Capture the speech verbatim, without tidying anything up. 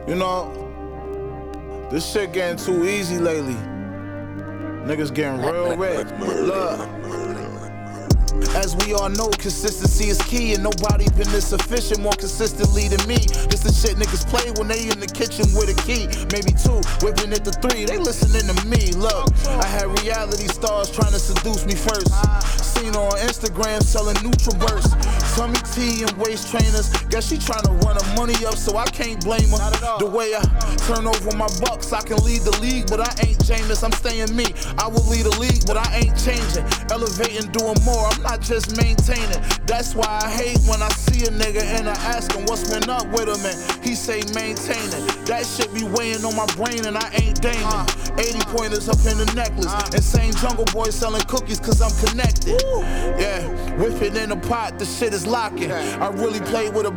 You know, this shit getting too easy lately. Niggas getting real red. Look. As we all know, consistency is key, and nobody been this efficient more consistently than me. This the shit niggas play when they in the kitchen with a key. Maybe two, whipping it to three, they listening to me. Look, I had reality stars trying to seduce me first. Seen her on Instagram selling Nutraverse. Tummy tea and waist trainers. Guess she trying to run her money up, so I can't blame her. The way I turn over my bucks, I can lead the league, but I ain't Jameis. I'm staying me. I will lead a league, but I ain't changing. Elevating, doing more. I'm not just maintaining. That's why I hate when I see a nigga and I ask him what's been up with him, and he say maintaining. That shit be weighing on my brain and I ain't Damon. eighty pointers up in the necklace. Insane Jungle Boy selling cookies cause I'm connected. Yeah, whip it in the pot, the shit is locking. I really play with a